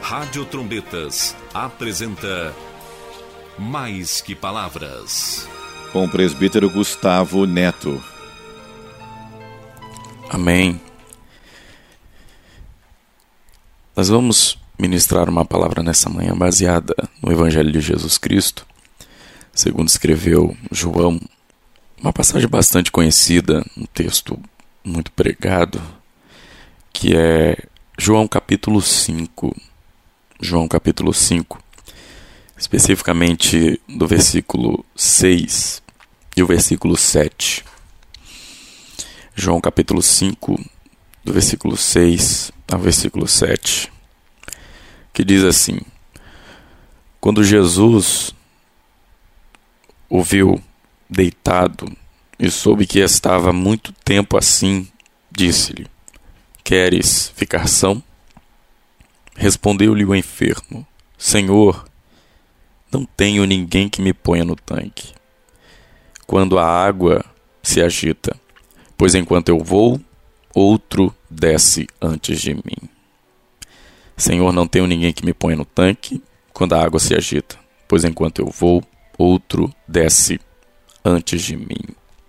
Rádio Trombetas apresenta Mais que Palavras, com o presbítero Gustavo Neto. Amém. Nós vamos ministrar uma palavra nessa manhã baseada no Evangelho de Jesus Cristo, segundo escreveu João, uma passagem bastante conhecida, um texto muito pregado, que é João capítulo 5. João capítulo 5, especificamente do versículo 6 e o versículo 7. João capítulo 5, do versículo 6 ao versículo 7, que diz assim: Quando Jesus o viu deitado e soube que estava muito tempo assim, disse-lhe: Queres ficar são? Respondeu-lhe o enfermo: Senhor, não tenho ninguém que me ponha no tanque quando a água se agita, pois enquanto eu vou, outro desce antes de mim. Senhor, não tenho ninguém que me ponha no tanque quando a água se agita, pois enquanto eu vou, outro desce antes de mim.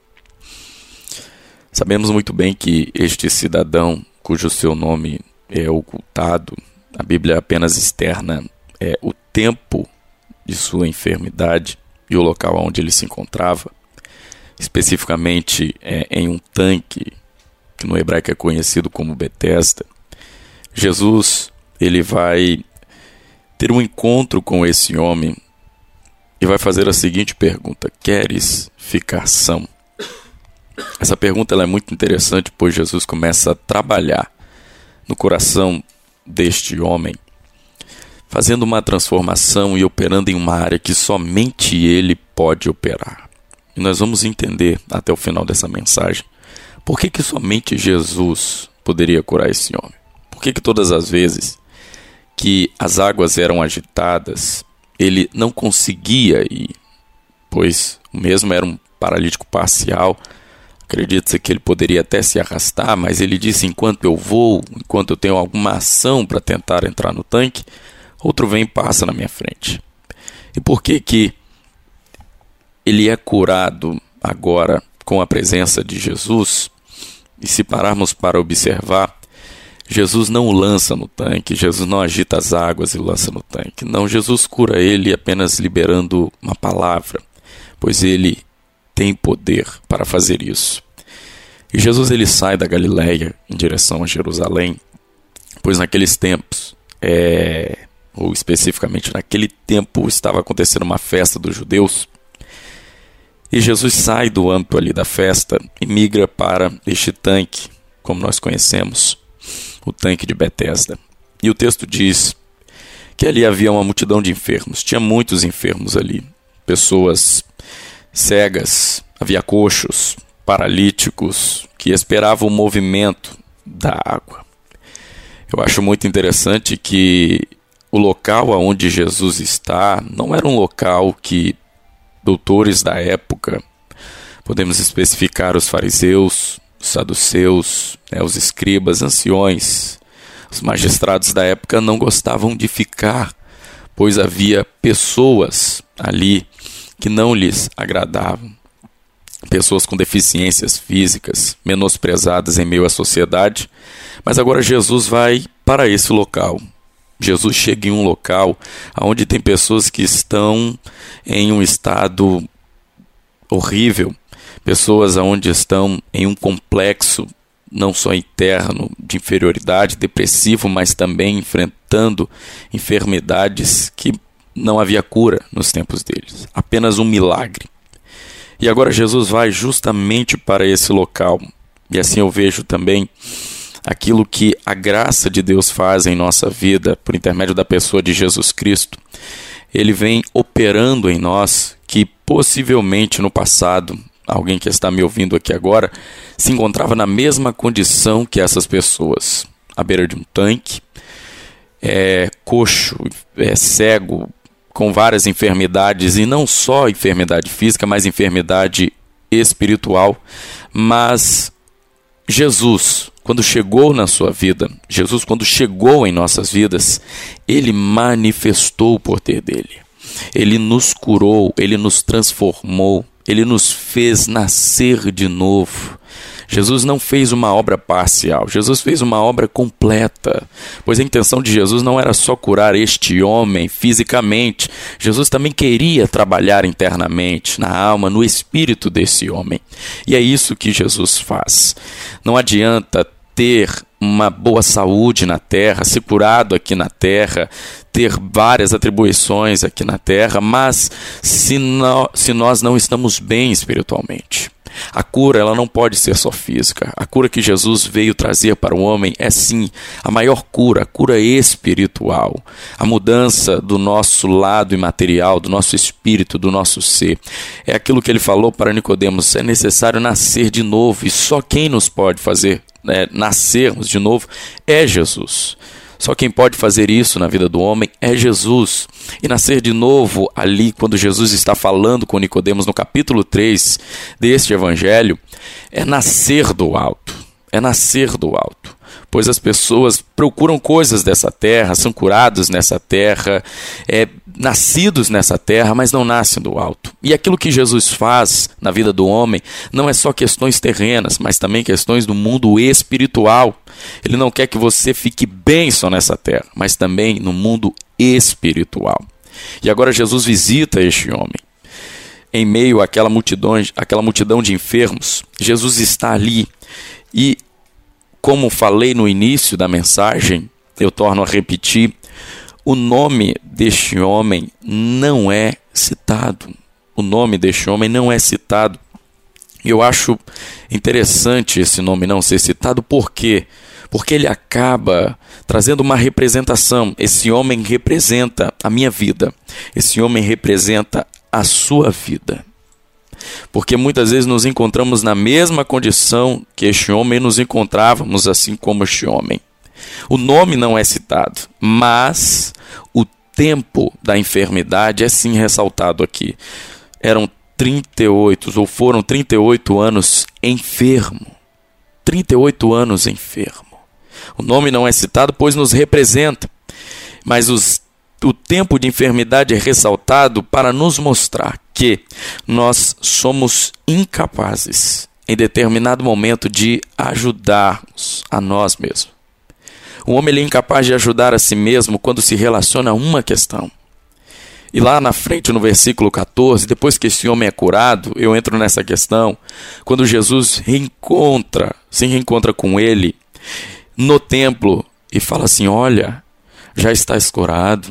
Sabemos muito bem que este cidadão, cujo seu nome é ocultado, a Bíblia apenas externa o tempo de sua enfermidade e o local onde ele se encontrava, especificamente em um tanque, que no hebraico é conhecido como Betesda. Jesus, ele vai ter um encontro com esse homem e vai fazer a seguinte pergunta: Queres ficar são? Essa pergunta ela é muito interessante, pois Jesus começa a trabalhar no coração deste homem, fazendo uma transformação e operando em uma área que somente ele pode operar. E nós vamos entender até o final dessa mensagem por que somente Jesus poderia curar esse homem. Por que todas as vezes que as águas eram agitadas, ele não conseguia ir, pois o mesmo era um paralítico parcial. Acredita-se que ele poderia até se arrastar, mas ele disse: enquanto eu vou, enquanto eu tenho alguma ação para tentar entrar no tanque, outro vem e passa na minha frente. E por que ele é curado agora com a presença de Jesus? E se pararmos para observar, Jesus não o lança no tanque, Jesus não agita as águas e lança no tanque. Não, Jesus cura ele apenas liberando uma palavra, pois ele tem poder para fazer isso. E Jesus ele sai da Galileia em direção a Jerusalém, pois naqueles tempos, ou especificamente naquele tempo, estava acontecendo uma festa dos judeus. E Jesus sai do âmbito ali da festa e migra para este tanque, como nós conhecemos, o tanque de Betesda. E o texto diz que ali havia uma multidão de enfermos, tinha muitos enfermos ali, pessoas cegas, havia coxos, paralíticos, que esperavam o movimento da água. Eu acho muito interessante que o local onde Jesus está não era um local que doutores da época, podemos especificar os fariseus, os saduceus, os escribas, anciões, os magistrados da época não gostavam de ficar, pois havia pessoas ali que não lhes agradavam, pessoas com deficiências físicas, menosprezadas em meio à sociedade. Mas agora Jesus vai para esse local. Jesus chega em um local onde tem pessoas que estão em um estado horrível, pessoas onde estão em um complexo não só interno de inferioridade, depressivo, mas também enfrentando enfermidades que não havia cura nos tempos deles, apenas um milagre. E agora Jesus vai justamente para esse local, e assim eu vejo também aquilo que a graça de Deus faz em nossa vida, por intermédio da pessoa de Jesus Cristo. Ele vem operando em nós, que possivelmente no passado, alguém que está me ouvindo aqui agora, se encontrava na mesma condição que essas pessoas, à beira de um tanque, coxo, cego, com várias enfermidades, e não só enfermidade física, mas enfermidade espiritual. Mas Jesus, quando chegou na sua vida, Jesus, quando chegou em nossas vidas, Ele manifestou o poder dele. Ele nos curou, Ele nos transformou, Ele nos fez nascer de novo. Jesus não fez uma obra parcial, Jesus fez uma obra completa, pois a intenção de Jesus não era só curar este homem fisicamente, Jesus também queria trabalhar internamente, na alma, no espírito desse homem. E é isso que Jesus faz. Não adianta ter uma boa saúde na terra, ser curado aqui na terra, ter várias atribuições aqui na terra, mas se nós não estamos bem espiritualmente. A cura, ela não pode ser só física. A cura que Jesus veio trazer para o homem é sim a maior cura, a cura espiritual. A mudança do nosso lado imaterial, do nosso espírito, do nosso ser. É aquilo que ele falou para Nicodemos, é necessário nascer de novo, e só quem nos pode fazer nascermos de novo é Jesus. Só quem pode fazer isso na vida do homem é Jesus. E nascer de novo ali, quando Jesus está falando com Nicodemos no capítulo 3 deste evangelho, é nascer do alto. É nascer do alto. Pois as pessoas procuram coisas dessa terra, são curados nessa terra, nascidos nessa terra, mas não nascem do alto. E aquilo que Jesus faz na vida do homem não é só questões terrenas, mas também questões do mundo espiritual. Ele não quer que você fique bem só nessa terra, mas também no mundo espiritual. E agora Jesus visita este homem. Em meio àquela multidão de enfermos, Jesus está ali. E como falei no início da mensagem, eu torno a repetir, o nome deste homem não é citado. O nome deste homem não é citado. E eu acho interessante esse nome não ser citado, por quê? Porque ele acaba trazendo uma representação. Esse homem representa a minha vida. Esse homem representa a sua vida. Porque muitas vezes nos encontramos na mesma condição que este homem, nos encontrávamos assim como este homem. O nome não é citado, mas o tempo da enfermidade é sim ressaltado aqui. Foram 38 anos enfermo. 38 anos enfermo. O nome não é citado, pois nos representa. Mas o tempo de enfermidade é ressaltado para nos mostrar que nós somos incapazes, em determinado momento, de ajudarmos a nós mesmos. O homem ele é incapaz de ajudar a si mesmo quando se relaciona a uma questão. E lá na frente, no versículo 14, depois que esse homem é curado, eu entro nessa questão, quando Jesus se reencontra com ele no templo e fala assim, olha, já estás curado,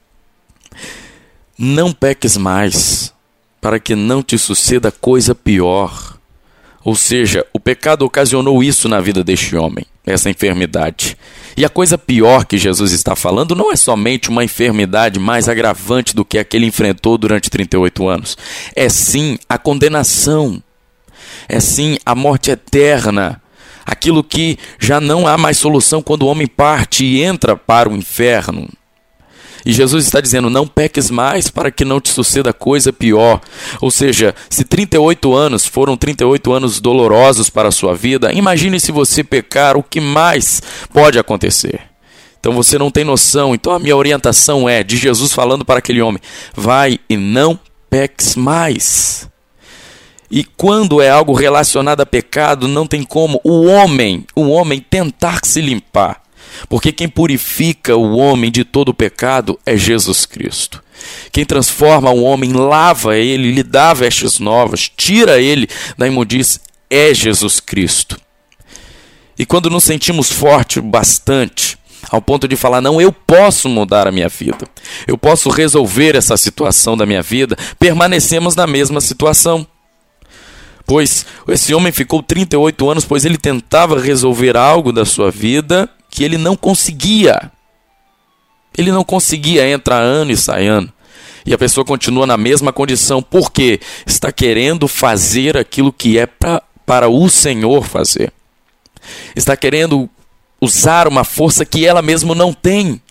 não peques mais, para que não te suceda coisa pior. Ou seja, o pecado ocasionou isso na vida deste homem, essa enfermidade. E a coisa pior que Jesus está falando não é somente uma enfermidade mais agravante do que a que ele enfrentou durante 38 anos. É sim a condenação, é sim a morte eterna, aquilo que já não há mais solução quando o homem parte e entra para o inferno. E Jesus está dizendo, não peques mais para que não te suceda coisa pior. Ou seja, se 38 anos foram 38 anos dolorosos para a sua vida, imagine se você pecar, o que mais pode acontecer? Então você não tem noção. Então a minha orientação é de Jesus falando para aquele homem, vai e não peques mais. E quando é algo relacionado a pecado, não tem como o homem tentar se limpar. Porque quem purifica o homem de todo o pecado é Jesus Cristo. Quem transforma o homem, lava ele, lhe dá vestes novas, tira ele da imundície, é Jesus Cristo. E quando nos sentimos fortes bastante, ao ponto de falar, não, eu posso mudar a minha vida, eu posso resolver essa situação da minha vida, permanecemos na mesma situação. Pois esse homem ficou 38 anos, pois ele tentava resolver algo da sua vida que ele não conseguia. Ele não conseguia, entra ano e sai ano. E a pessoa continua na mesma condição, porque está querendo fazer aquilo que é para o Senhor fazer. Está querendo usar uma força que ela mesma não tem.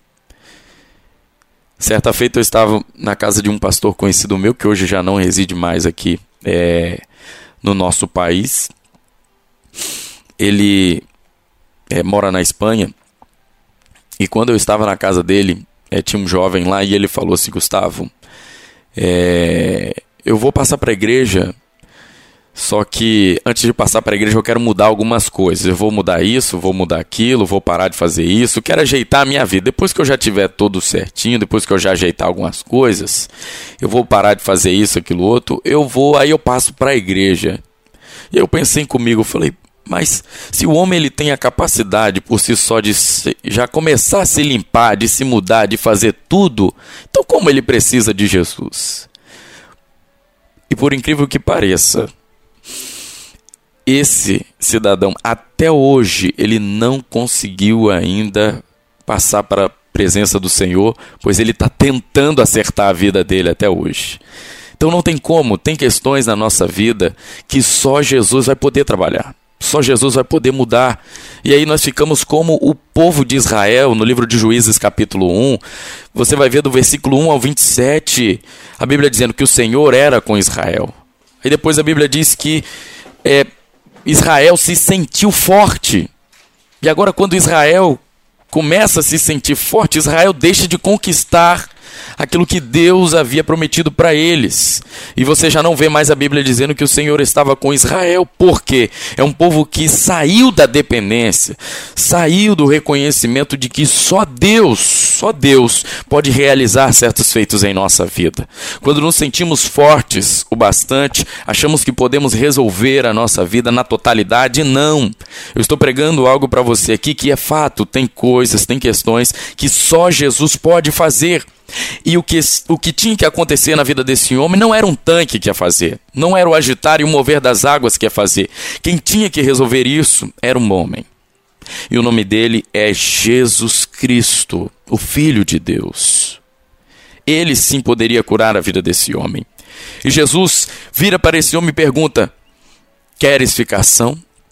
Certa feita eu estava na casa de um pastor conhecido meu, que hoje já não reside mais aqui no nosso país. Ele mora na Espanha, e quando eu estava na casa dele, tinha um jovem lá e ele falou assim: Gustavo, eu vou passar para a igreja, só que antes de passar para a igreja eu quero mudar algumas coisas. Eu vou mudar isso, vou mudar aquilo, vou parar de fazer isso, quero ajeitar a minha vida. Depois que eu já tiver tudo certinho, depois que eu já ajeitar algumas coisas, eu vou parar de fazer isso, aquilo, outro, aí eu passo para a igreja. E eu pensei comigo, eu falei: mas se o homem ele tem a capacidade por si só de já começar a se limpar, de se mudar, de fazer tudo, então como ele precisa de Jesus? E por incrível que pareça, esse cidadão até hoje ele não conseguiu ainda passar para a presença do Senhor, pois ele está tentando acertar a vida dele até hoje. Então não tem como, tem questões na nossa vida que só Jesus vai poder trabalhar. Só Jesus vai poder mudar. E aí nós ficamos como o povo de Israel, no livro de Juízes capítulo 1. Você vai ver do versículo 1 ao 27, a Bíblia dizendo que o Senhor era com Israel. Aí depois a Bíblia diz que Israel se sentiu forte. E agora quando Israel começa a se sentir forte, Israel deixa de conquistar aquilo que Deus havia prometido para eles. E você já não vê mais a Bíblia dizendo que o Senhor estava com Israel, porque é um povo que saiu da dependência, saiu do reconhecimento de que só Deus pode realizar certos feitos em nossa vida. Quando nos sentimos fortes o bastante, achamos que podemos resolver a nossa vida na totalidade. Não. Eu estou pregando algo para você aqui que é fato, tem coisas, tem questões que só Jesus pode fazer. E o que tinha que acontecer na vida desse homem não era um tanque que ia fazer, não era o agitar e o mover das águas que ia fazer. Quem tinha que resolver isso era um homem. E o nome dele é Jesus Cristo, o Filho de Deus. Ele sim poderia curar a vida desse homem. E Jesus vira para esse homem e pergunta: queres ficar são?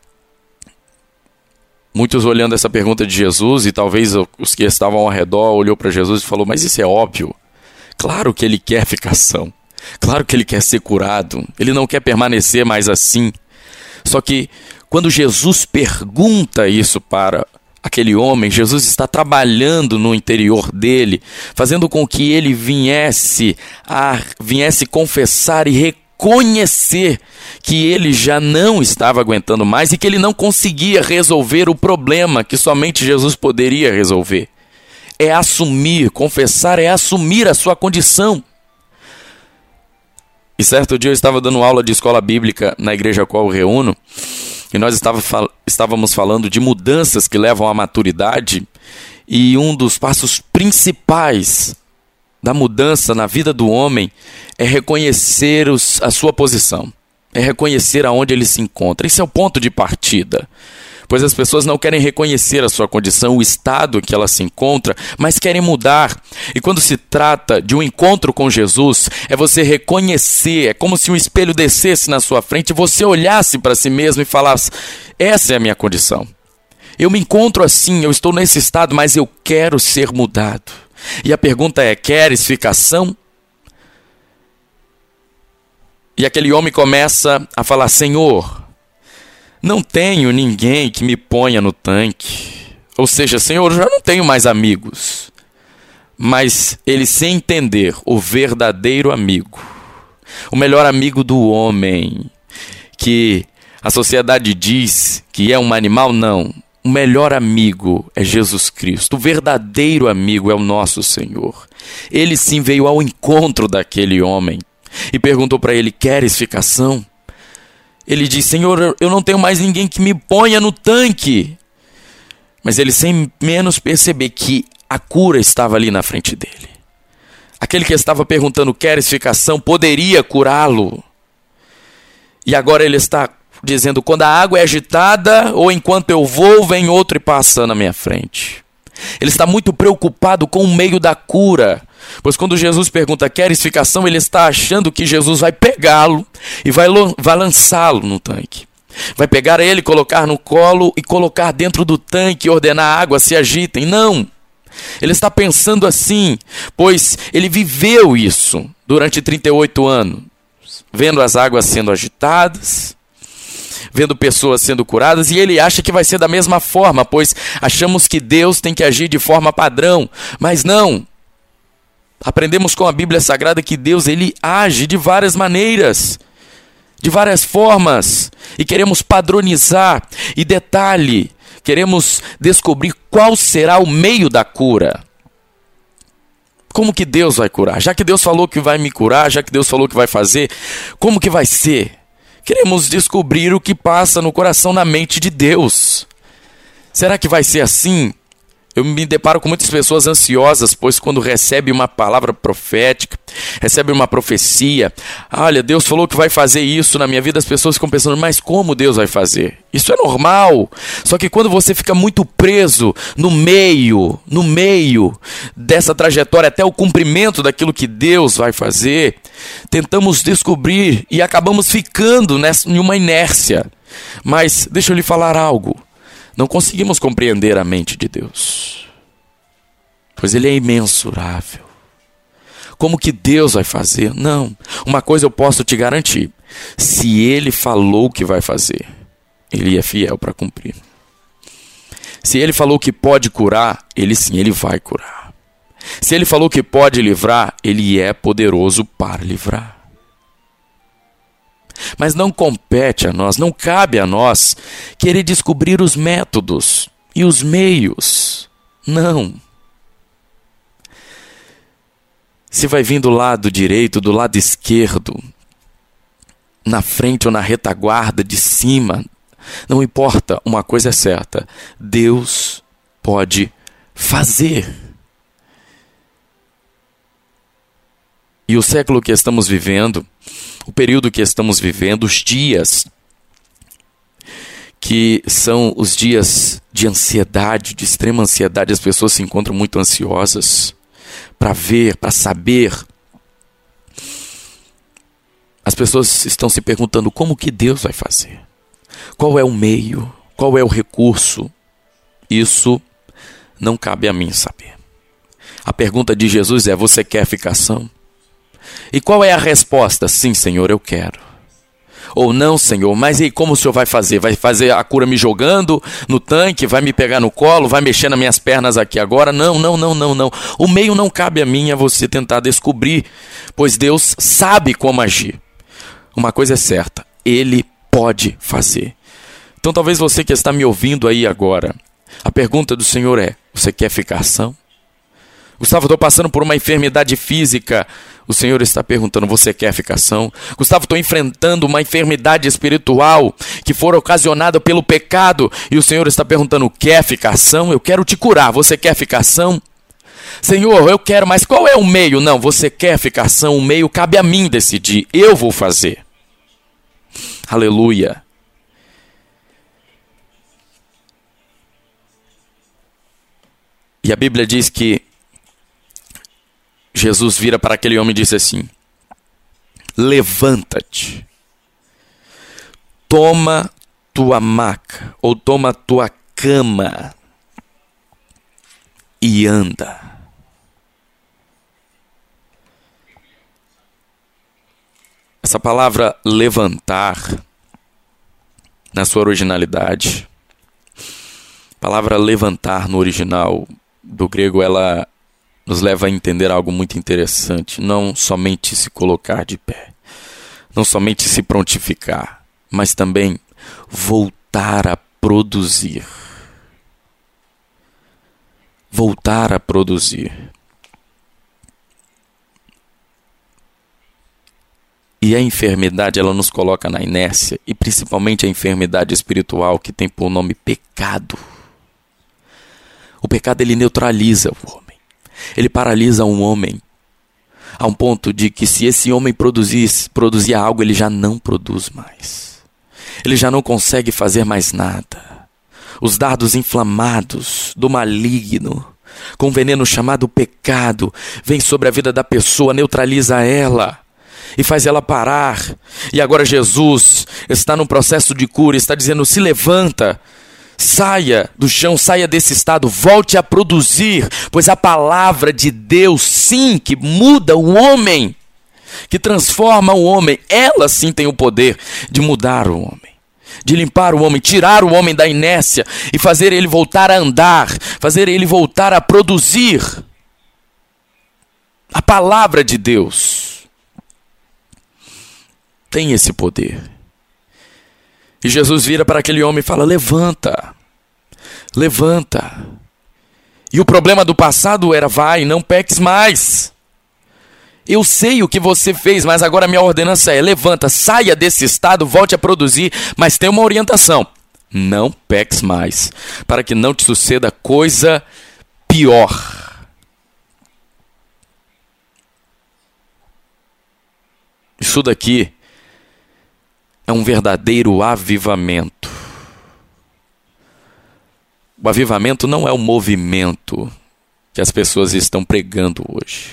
Muitos olhando essa pergunta de Jesus, e talvez os que estavam ao redor olhou para Jesus e falou: mas isso é óbvio. Claro que ele quer ficar são. Claro que ele quer ser curado. Ele não quer permanecer mais assim. Só que quando Jesus pergunta isso para aquele homem, Jesus está trabalhando no interior dele, fazendo com que ele viesse confessar e reconhecer que ele já não estava aguentando mais e que ele não conseguia resolver o problema que somente Jesus poderia resolver. É assumir, confessar é assumir a sua condição. E certo dia eu estava dando aula de escola bíblica na igreja a qual eu reúno, e nós estávamos falando de mudanças que levam à maturidade, e um dos passos principais da mudança na vida do homem é reconhecer a sua posição, é reconhecer aonde ele se encontra. Esse é o ponto de partida, pois as pessoas não querem reconhecer a sua condição, o estado que ela se encontra, mas querem mudar. E quando se trata de um encontro com Jesus, é você reconhecer, é como se um espelho descesse na sua frente e você olhasse para si mesmo e falasse: essa é a minha condição. Eu me encontro assim, eu estou nesse estado, mas eu quero ser mudado. E a pergunta é: queres ficar são? E aquele homem começa a falar: Senhor, não tenho ninguém que me ponha no tanque. Ou seja, Senhor, eu já não tenho mais amigos. Mas ele, sem entender o verdadeiro amigo, o melhor amigo do homem, que a sociedade diz que é um animal, não. O melhor amigo é Jesus Cristo. O verdadeiro amigo é o nosso Senhor. Ele sim veio ao encontro daquele homem e perguntou para ele: queres ficar são? Ele diz: Senhor, eu não tenho mais ninguém que me ponha no tanque. Mas ele, sem menos perceber que a cura estava ali na frente dele. Aquele que estava perguntando: queres ficar são? Poderia curá-lo. E agora ele está dizendo: quando a água é agitada, ou enquanto eu vou, vem outro e passa na minha frente. Ele está muito preocupado com o meio da cura, pois quando Jesus pergunta: queres ficar são? Ele está achando que Jesus vai pegá-lo e vai lançá-lo no tanque. Vai pegar ele, colocar no colo e colocar dentro do tanque e ordenar a água se agitem. Não! Ele está pensando assim, pois ele viveu isso durante 38 anos, vendo as águas sendo agitadas, vendo pessoas sendo curadas, e ele acha que vai ser da mesma forma, pois achamos que Deus tem que agir de forma padrão, mas não. Aprendemos com a Bíblia Sagrada que Deus, ele age de várias maneiras, de várias formas, e queremos padronizar. E detalhe, queremos descobrir qual será o meio da cura. Como que Deus vai curar? Já que Deus falou que vai me curar, já que Deus falou que vai fazer, como que vai ser? Queremos descobrir o que passa no coração, na mente de Deus. Será que vai ser assim? Eu me deparo com muitas pessoas ansiosas, pois quando recebe uma palavra profética, recebe uma profecia, olha, Deus falou que vai fazer isso na minha vida, as pessoas ficam pensando, mas como Deus vai fazer? Isso é normal. Só que quando você fica muito preso no meio dessa trajetória até o cumprimento daquilo que Deus vai fazer, tentamos descobrir e acabamos ficando em uma inércia. Mas deixa eu lhe falar algo. Não conseguimos compreender a mente de Deus, pois Ele é imensurável. Como que Deus vai fazer? Não. Uma coisa eu posso te garantir. Se Ele falou que vai fazer, Ele é fiel para cumprir. Se Ele falou que pode curar, Ele sim, Ele vai curar. Se Ele falou que pode livrar, Ele é poderoso para livrar. Mas não compete a nós, não cabe a nós querer descobrir os métodos e os meios. Não. Se vai vir do lado direito, do lado esquerdo, na frente ou na retaguarda, de cima, não importa, uma coisa é certa: Deus pode fazer. E o século que estamos vivendo, o período que estamos vivendo, os dias que são os dias de ansiedade, de extrema ansiedade, as pessoas se encontram muito ansiosas para ver, para saber. As pessoas estão se perguntando como que Deus vai fazer, qual é o meio, qual é o recurso. Isso não cabe a mim saber. A pergunta de Jesus é: você quer ficar são? E qual é a resposta? Sim, Senhor, eu quero. Ou não, Senhor, mas e como o Senhor vai fazer? Vai fazer a cura me jogando no tanque? Vai me pegar no colo? Vai mexer nas minhas pernas aqui agora? Não. O meio não cabe a mim, é você tentar descobrir, pois Deus sabe como agir. Uma coisa é certa, Ele pode fazer. Então talvez você que está me ouvindo aí agora, a pergunta do Senhor é: você quer ficar são? Gustavo, estou passando por uma enfermidade física. O Senhor está perguntando: você quer ficar são? Gustavo, estou enfrentando uma enfermidade espiritual que for ocasionada pelo pecado. E o Senhor está perguntando: quer ficar são? Eu quero te curar. Você quer ficar são? Senhor, eu quero, mas qual é o meio? Não, você quer ficar são? O meio cabe a mim decidir. Eu vou fazer. Aleluia. E a Bíblia diz que Jesus vira para aquele homem e disse assim: levanta-te, toma tua maca, ou toma tua cama e anda. Essa palavra levantar, na sua originalidade, a palavra levantar no original do grego, ela nos leva a entender algo muito interessante. Não somente se colocar de pé, não somente se prontificar, mas também voltar a produzir. Voltar a produzir. E a enfermidade, ela nos coloca na inércia, e principalmente a enfermidade espiritual, que tem por nome pecado. O pecado, ele neutraliza o homem. Ele paralisa um homem a um ponto de que, se esse homem produzia algo, ele já não produz mais. Ele já não consegue fazer mais nada. Os dardos inflamados do maligno, com veneno chamado pecado, vem sobre a vida da pessoa, neutraliza ela e faz ela parar. E agora Jesus está num processo de cura, está dizendo: se levanta, saia do chão, saia desse estado, volte a produzir, pois a palavra de Deus, sim, que muda o homem, que transforma o homem, ela sim tem o poder de mudar o homem, de limpar o homem, tirar o homem da inércia e fazer ele voltar a andar, fazer ele voltar a produzir a palavra de Deus. Tem esse poder. E Jesus vira para aquele homem e fala: levanta, levanta. E o problema do passado era: vai, não peques mais. Eu sei o que você fez, mas agora a minha ordenança é: levanta, saia desse estado, volte a produzir, mas tem uma orientação: não peques mais, para que não te suceda coisa pior. Isso daqui é um verdadeiro avivamento. O avivamento não é o movimento que as pessoas estão pregando hoje.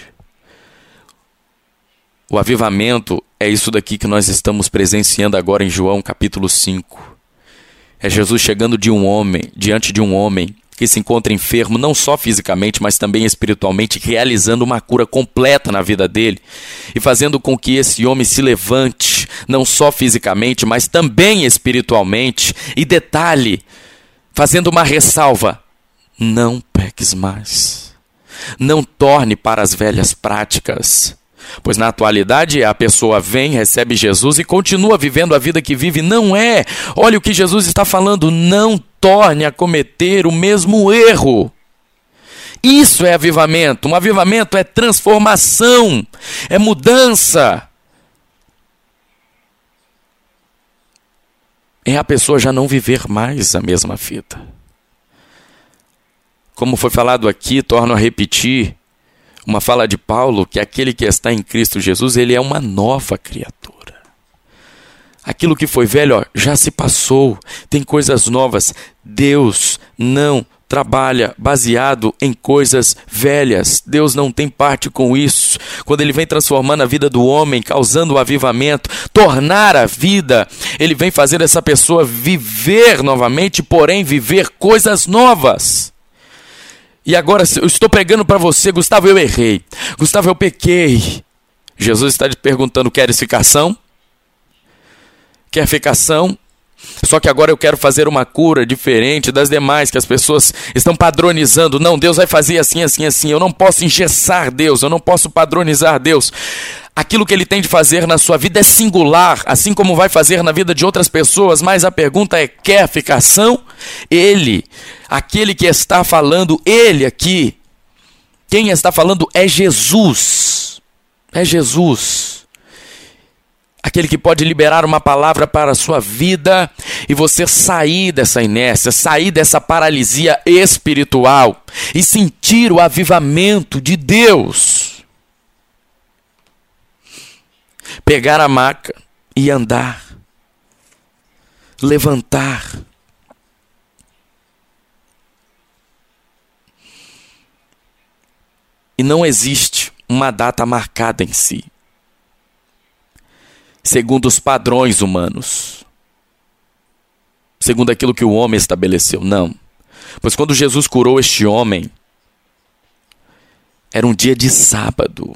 O avivamento é isso daqui que nós estamos presenciando agora em João capítulo 5. É Jesus chegando diante de um homem que se encontra enfermo, não só fisicamente, mas também espiritualmente, realizando uma cura completa na vida dele e fazendo com que esse homem se levante, não só fisicamente, mas também espiritualmente. E detalhe, fazendo uma ressalva: não peques mais, não torne para as velhas práticas. Pois na atualidade a pessoa vem, recebe Jesus e continua vivendo a vida que vive. Não é. Olha o que Jesus está falando: não torne a cometer o mesmo erro. Isso é avivamento. Um avivamento é transformação, é mudança. É a pessoa já não viver mais a mesma vida. Como foi falado aqui, torno a repetir uma fala de Paulo, que aquele que está em Cristo Jesus, ele é uma nova criatura. Aquilo que foi velho, já se passou, tem coisas novas. Deus não trabalha baseado em coisas velhas. Deus não tem parte com isso. Quando ele vem transformando a vida do homem, causando o avivamento, tornar a vida, ele vem fazer essa pessoa viver novamente, porém viver coisas novas. E agora eu estou pregando para você: Gustavo, eu errei. Gustavo, eu pequei. Jesus está te perguntando: queres ficação? Quer ficação? Só que agora eu quero fazer uma cura diferente das demais que as pessoas estão padronizando. Não, Deus vai fazer assim, assim, assim. Eu não posso engessar Deus, eu não posso padronizar Deus. Aquilo que ele tem de fazer na sua vida é singular, assim como vai fazer na vida de outras pessoas, mas a pergunta é: quer ficação? Ele, aquele que está falando, ele aqui, quem está falando é Jesus. É Jesus. Aquele que pode liberar uma palavra para a sua vida e você sair dessa inércia, sair dessa paralisia espiritual e sentir o avivamento de Deus. Pegar a maca e andar, levantar. E não existe uma data marcada em si, segundo os padrões humanos, segundo aquilo que o homem estabeleceu. Não. Pois quando Jesus curou este homem, era um dia de sábado.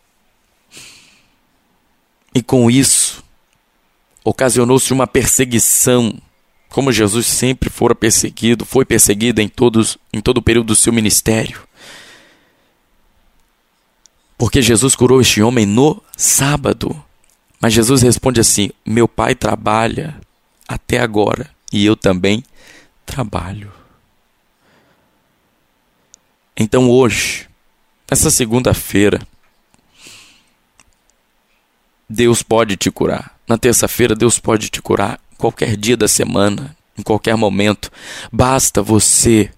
E com isso, ocasionou-se uma perseguição, como Jesus sempre foi perseguido em todo o período do seu ministério. Porque Jesus curou este homem no sábado. Mas Jesus responde assim: meu Pai trabalha até agora e eu também trabalho. Então hoje, nessa segunda-feira, Deus pode te curar. Na terça-feira, Deus pode te curar. Qualquer dia da semana, em qualquer momento. Basta você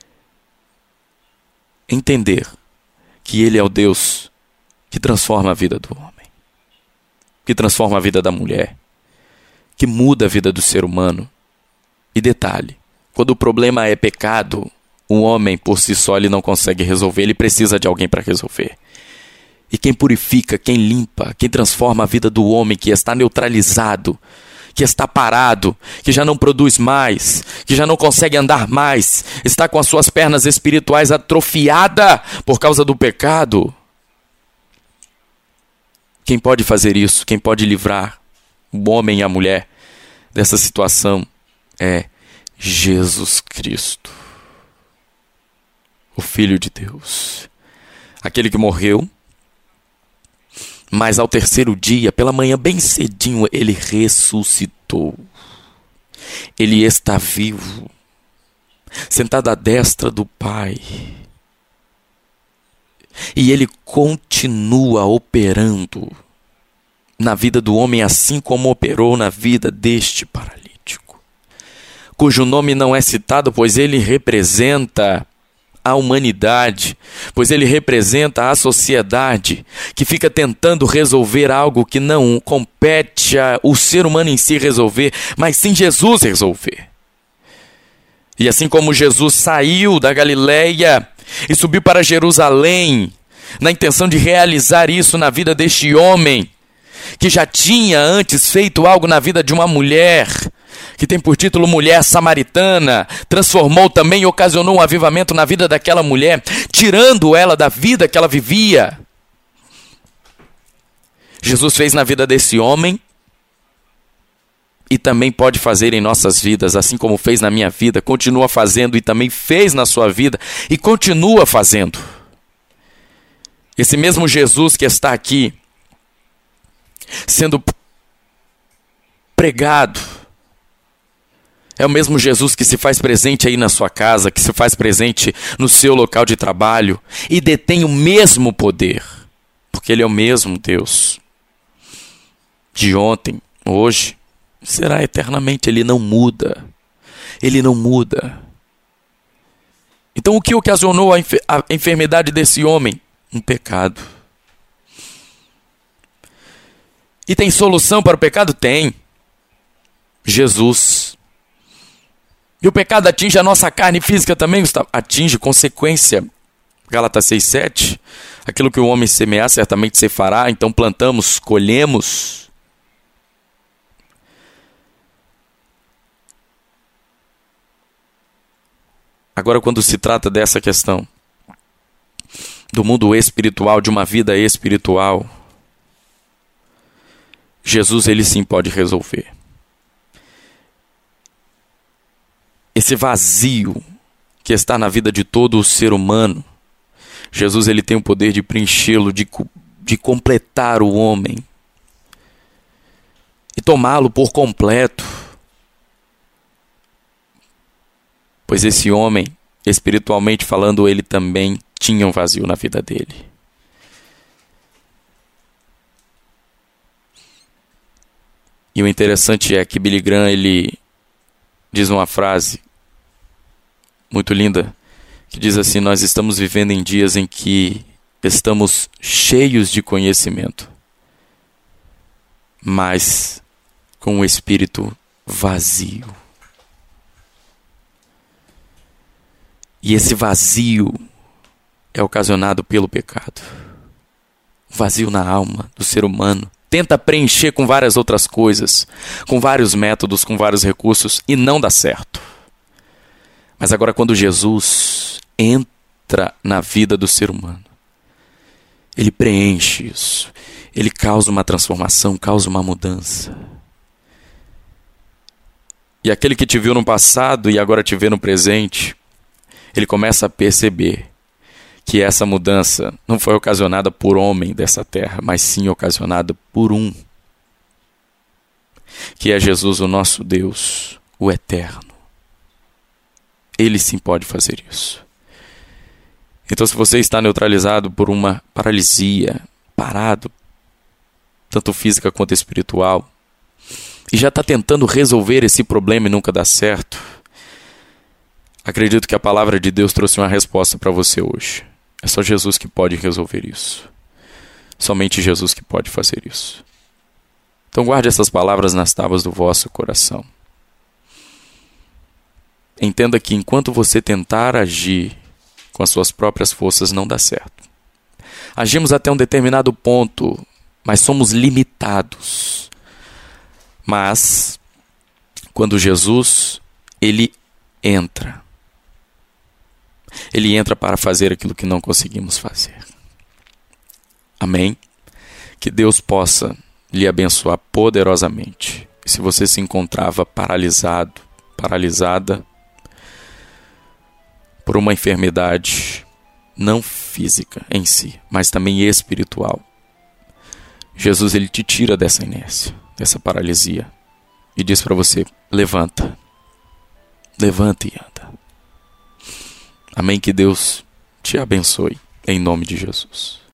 entender que Ele é o Deus que transforma a vida do homem, que transforma a vida da mulher, que muda a vida do ser humano. E detalhe, quando o problema é pecado, o homem por si só ele não consegue resolver, ele precisa de alguém para resolver. E quem purifica, quem limpa, quem transforma a vida do homem que está neutralizado, que está parado, que já não produz mais, que já não consegue andar mais, está com as suas pernas espirituais atrofiadas por causa do pecado. Quem pode fazer isso? Quem pode livrar o homem e a mulher dessa situação é Jesus Cristo, o Filho de Deus, aquele que morreu, mas ao terceiro dia, pela manhã bem cedinho, ele ressuscitou. Ele está vivo, sentado à destra do Pai. E ele continua operando na vida do homem, assim como operou na vida deste paralítico, cujo nome não é citado, pois ele representa a humanidade, pois ele representa a sociedade que fica tentando resolver algo que não compete ao ser humano em si resolver, mas sim Jesus resolver. E assim como Jesus saiu da Galileia e subiu para Jerusalém, na intenção de realizar isso na vida deste homem, que já tinha antes feito algo na vida de uma mulher, que tem por título Mulher Samaritana, transformou também e ocasionou um avivamento na vida daquela mulher, tirando ela da vida que ela vivia. Jesus fez na vida desse homem e também pode fazer em nossas vidas, assim como fez na minha vida, continua fazendo e também fez na sua vida e continua fazendo. Esse mesmo Jesus que está aqui sendo pregado é o mesmo Jesus que se faz presente aí na sua casa, que se faz presente no seu local de trabalho e detém o mesmo poder, porque Ele é o mesmo Deus de ontem, hoje, será eternamente. Ele não muda. Ele não muda. Então o que ocasionou a enfermidade desse homem? Um pecado. E tem solução para o pecado? Tem. Jesus. E o pecado atinge a nossa carne física também, Gustavo? Atinge, consequência. Gálatas 6:7. Aquilo que o homem semear, certamente se fará. Então plantamos, colhemos. Agora, quando se trata dessa questão do mundo espiritual, de uma vida espiritual, Jesus, ele sim pode resolver. Esse vazio que está na vida de todo o ser humano, Jesus, ele tem o poder de preenchê-lo, de completar o homem e tomá-lo por completo. Pois esse homem, espiritualmente falando, ele também tinha um vazio na vida dele. E o interessante é que Billy Graham, ele diz uma frase muito linda, que diz assim: nós estamos vivendo em dias em que estamos cheios de conhecimento, mas com o espírito vazio. E esse vazio é ocasionado pelo pecado. Vazio na alma do ser humano. Tenta preencher com várias outras coisas, com vários métodos, com vários recursos, e não dá certo. Mas agora, quando Jesus entra na vida do ser humano, ele preenche isso. Ele causa uma transformação, causa uma mudança. E aquele que te viu no passado e agora te vê no presente, ele começa a perceber que essa mudança não foi ocasionada por homem dessa terra, mas sim ocasionada por um, que é Jesus, o nosso Deus, o Eterno. Ele sim pode fazer isso. Então, se você está neutralizado por uma paralisia, parado, tanto física quanto espiritual, e já está tentando resolver esse problema e nunca dá certo, acredito que a palavra de Deus trouxe uma resposta para você hoje. É só Jesus que pode resolver isso. Somente Jesus que pode fazer isso. Então guarde essas palavras nas tábuas do vosso coração. Entenda que enquanto você tentar agir com as suas próprias forças, não dá certo. Agimos até um determinado ponto, mas somos limitados. Mas quando Jesus, ele entra para fazer aquilo que não conseguimos fazer. Amém? Que Deus possa lhe abençoar poderosamente. Se você se encontrava paralisado, paralisada por uma enfermidade não física em si, mas também espiritual, Jesus ele te tira dessa inércia, dessa paralisia e diz para você: levanta, levanta e anda. Amém, que Deus te abençoe em nome de Jesus.